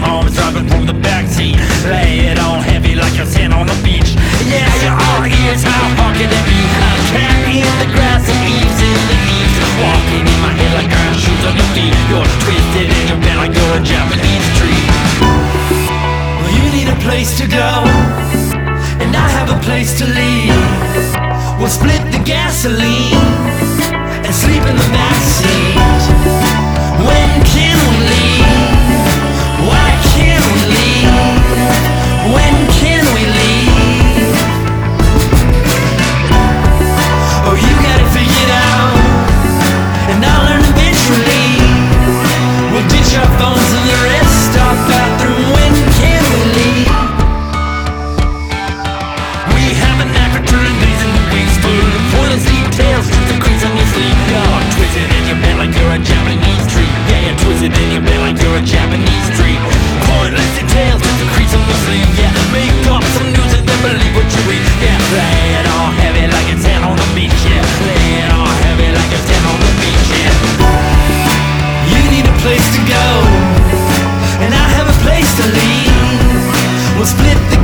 arms driving from the backseat. Lay it on heavy like you're sand on the beach. Yeah, you're all ears, how hard can it be? A cat in the grass and eaves in the eaves. Walking in my head like iron shoes on your feet. You're twisted in your bed like you're a Japanese tree. Well, you need a place to go, and I have a place to leave. We'll split the gasoline and sleep in the backseat. When can we leave? Why can't we leave? When can we leave? Oh, you got it figured out, and I'll learn eventually. We'll ditch our phones and the rest, our bathroom. When can we leave? We have a knack for turning days into weeks, full of pointless details, just the crease on your sleeve. You're twisted in your bed like you're a Japanese tree. Yeah, you're twisted in your bed like you're a Japanese tree. Pointless details, just the crease on your sleeve. Yeah, make up some news and then believe what you read. Yeah, lay it all heavy like it's sand on the beach. Yeah, lay it all heavy like it's sand on the beach. Yeah, you need a place to go, and I have a place to leave. We'll split the